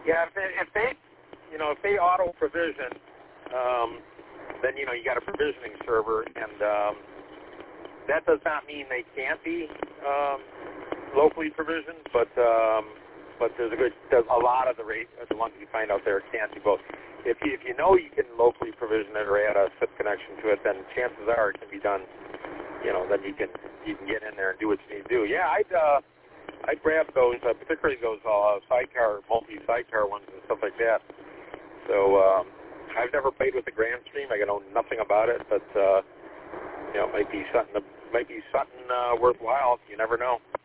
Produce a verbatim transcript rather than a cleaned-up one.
Yeah, if they, if they, you know, if they auto provision, um, then you know you got a provisioning server, and um, that does not mean they can't be um, locally provisioned, but um, but there's a good, there's a lot of the rate, the ones you find out there can't do both. If you if you know you can locally provision it or add a S I P connection to it, then chances are it can be done. You know, then you can you can get in there and do what you need to do. Yeah, I'd uh, I'd grab those, uh, particularly those uh, sidecar, multi-sidecar ones and stuff like that. So um, I've never played with the GrandStream. I know nothing about it, but uh, you know, it might be something might be something uh, worthwhile. You never know.